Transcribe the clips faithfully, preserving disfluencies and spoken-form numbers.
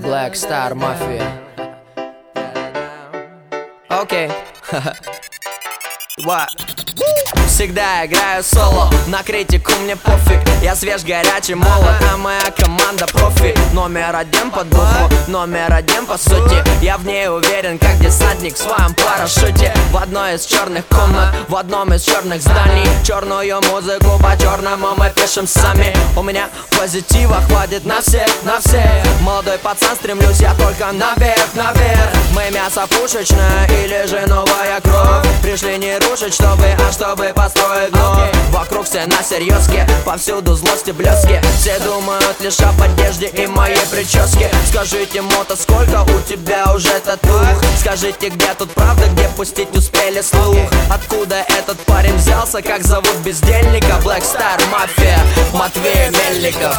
Black Star Mafia. Окей. What? Всегда играю соло, на критику мне пофиг. Я свеж, горячий, молод, а моя команда профи. Номер один под буху, номер один по сути. Я в ней уверен, как десантник в своем парашюте. В одной из черных комнат, в одном из черных зданий. Черную музыку по-черному мы пишем сами. У меня позитива хватит на всех, на всех. Молодой пацан, стремлюсь я только наверх, наверх. Мы мясо пушечное или же новая кровь. Пришли не рушить, чтобы, а чтобы построить вновь. Вокруг все на серьезке, повсюду злости блески. Все думают лишь об одежде и моей прическе. Скажите, мото, сколько у тебя уже татух? Скажите, где тут правда, где пустить успели слух? Откуда этот парень взялся, как зовут бездельника? Black Star Mafia, Матвей Мельников.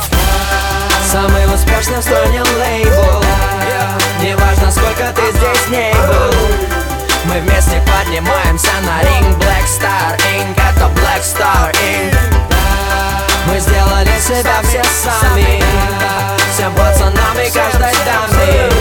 Самый успешный в стране лейбл. Неважно, сколько ты здесь не был. Мы вместе поднимаемся на ринг. Black Star Incorporated, это Black Star Incorporated. Мы сделали себя все сами. Всем пацанам и каждой даме.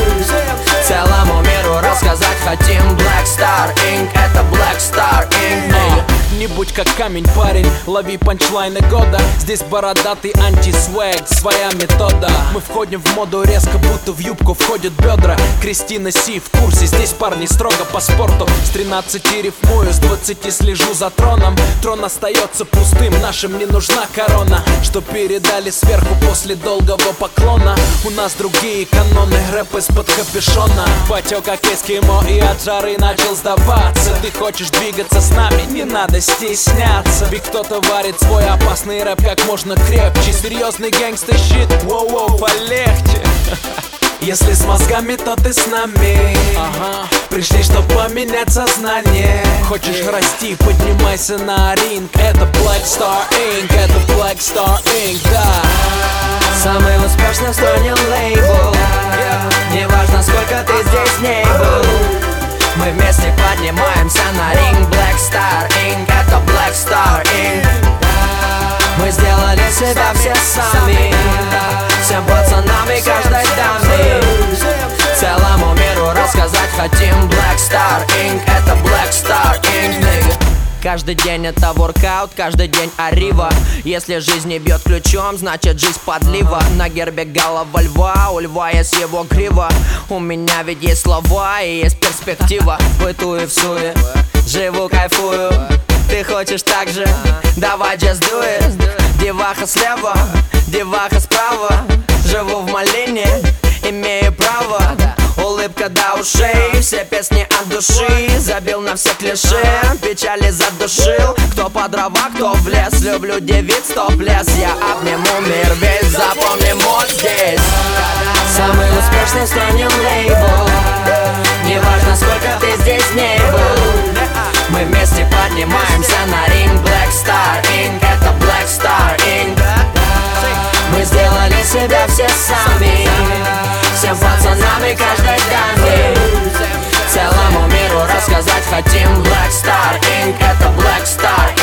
Целому миру рассказать хотим. Black Star Incorporated, это Black Star Incorporated. Не будь как камень, парень, лови панчлайны года. Здесь бородатый антисвэг, своя метода. Мы входим в моду резко, будто в юбку входят бедра. Кристина Си в курсе, здесь парни строго по спорту. С тринадцати рифмую, с двадцати слежу за троном. Трон остается пустым, нашим не нужна корона. Что передали сверху после долгого поклона. У нас другие каноны, рэп из-под капюшона. Потек как эскимо и от жары начал сдаваться. Ты хочешь двигаться с нами, не надо стесняться. Ведь кто-то варит свой опасный рэп как можно крепче. Серьезный гэнгста-щит, воу-воу, полегче. Если с мозгами, то ты с нами. Ага. Пришли, чтоб поменять сознание. Хочешь расти, поднимайся на ринг. Это Black Star Incorporated, это Black Star Incorporated, да. Самый успешный в стране лейбл. Неважно, сколько ты здесь не был. Мы вместе поднимаемся на ринг. Black Star Incorporated, это Black Star Incorporated. Мы сделали себя все сами. Всем пацанам и каждой даме. Целому миру рассказать хотим. Black Star Incorporated, это Black Star Incorporated. Каждый день это воркаут, каждый день арива. Если жизнь не бьет ключом, значит жизнь подлива. На гербе голова льва, у льва есть его грива. У меня ведь есть слова и есть перспектива. Бытую в суе, живу, кайфую. Ты хочешь так же? Давай just do it. Деваха слева, деваха справа. Живу в малине, имею право. Улыбка до ушей, все песни от души. Забил на все клише, печали задушил. Кто по дрова, кто в лес. Люблю девиц, топ-лес. Я обниму мир весь, запомни мод здесь. Самый успешный в стране лейбл. Неважно, сколько ты здесь не был. Мы вместе поднимаемся на ринг. Black Star Incorporated, это Black Star Incorporated. Мы сделали себя все сами. Всем пацанам и каждой даме. Целому миру рассказать хотим. Black Star Incorporated, это Black Star Incorporated.